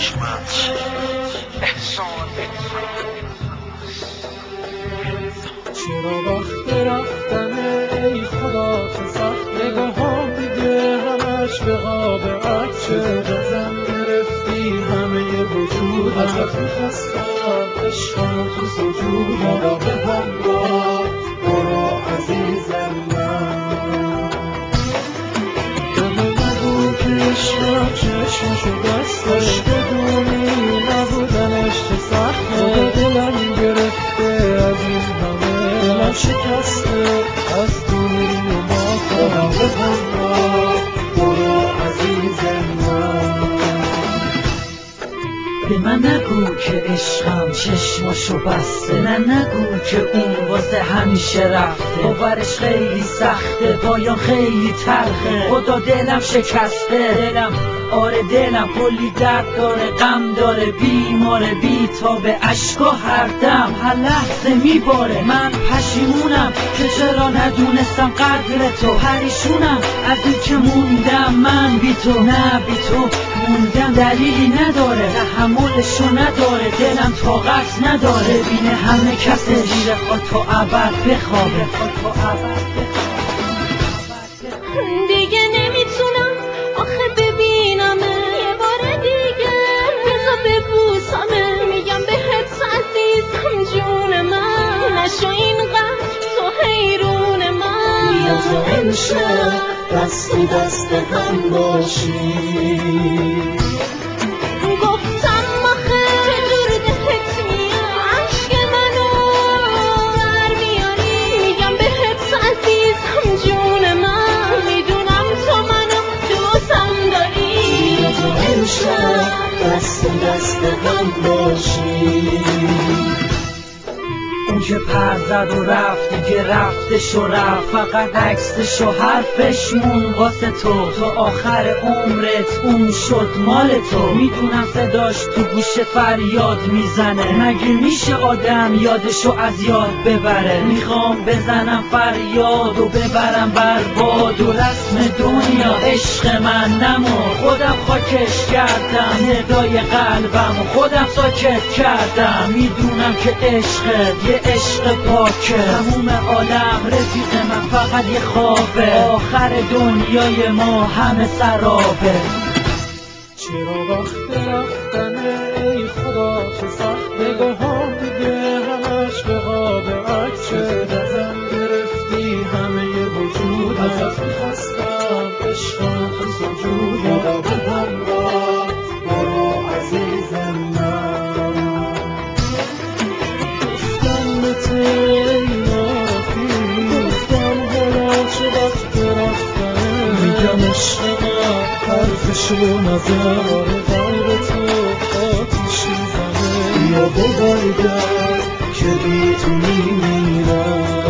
چرا وقت رفتنه ای خدا که سخت نگاهام دیگه همش به آب عطشه ازم گرفتی همه وجودم ازت میخواستم عشقم تو سجودم به همراه برو عزیز من همه نگو که عشقم چشمشو بسته خوش بدونی نبودنش چه سخته دلم گرفته از این همه دلم شکسته از دوری و ماتم به همراه برو عزیز من به من نگو که عشقم چشماشو بسته نه نگو که اون واسه همیشه رفته باورش خیلی سخته پایان خیلی تلخه خدا دلم شکسته دلم آره دلم کلی درد داره غم داره بیماره بی تا به عشقا هر دم هر لحظه میباره من پشیمونم که چرا ندونستم قدر تو پریشونم از این که موندم من بی تو نه بی تو موندم دلیلی نداره تحملشو نداره دلم طاقت نداره ببینه همه کس زیر خاک تا ابد بخوابه دیگه نمیتونم آخه ببینمه یه بار دیگه بذار ببوسمه میگم بهت عزیزم جون من نشو اینقدر تو حیرون من بیا تا امشب دست تو دست هم باشی گفتم آخه چجور دلت میاد عشق منو در میاری میگم بهت عزیزم جون من میدونم تو منو دوستم داری بیا تا امشب دست تو دست هم باشی اون که پر زد و رفت دیگه رفتش و رفت فقط عکسش و حرفش مون واسه تو آخر عمرت اون شد مال تو میدونم صداش تو گوش فریاد میزنه مگه میشه آدم یادشو از یاد ببره میخوام بزنم فریاد و ببرم بر باد و رسم دنیا عشق من نمرد خودم خاکش کردم ندای قلبم و خودم ساکت کردم میدونم که عشقت یه عشق پاکه تموم عالم رفیق من فقط یه خوابه آخر دنیای ما همه سرابه چرا وقت رفتنه ای خدا چه سخت نگاهام دیگه همش به آب عطشه ازم گرفتی همه وجودم ازت میخواستم عشقم تو سجودم به همراه برو عزیز من گفتم به تو ای نارفیق گفتم حالا چه وقت رفتنه میگم عشق من حرفشو نزن قلب تو آتیش میزنه بیا برگرد که بی تو میمیرم